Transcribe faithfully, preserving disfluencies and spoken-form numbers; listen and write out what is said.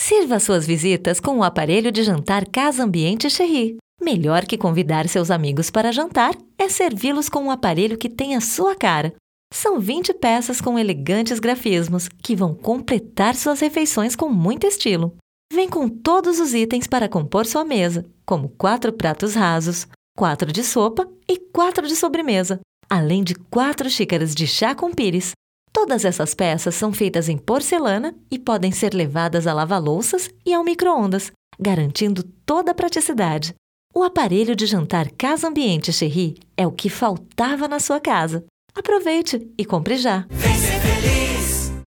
Sirva suas visitas com o aparelho de jantar Casa Ambiente Cherry. Melhor que convidar seus amigos para jantar é servi-los com um aparelho que tem a sua cara. São vinte peças com elegantes grafismos que vão completar suas refeições com muito estilo. Vem com todos os itens para compor sua mesa, como quatro pratos rasos, quatro de sopa e quatro de sobremesa, além de quatro xícaras de chá com pires. Todas essas peças são feitas em porcelana e podem ser levadas a lava-louças e ao micro-ondas, garantindo toda a praticidade. O aparelho de jantar Casa Ambiente Cherry é o que faltava na sua casa. Aproveite e compre já! Vem ser feliz!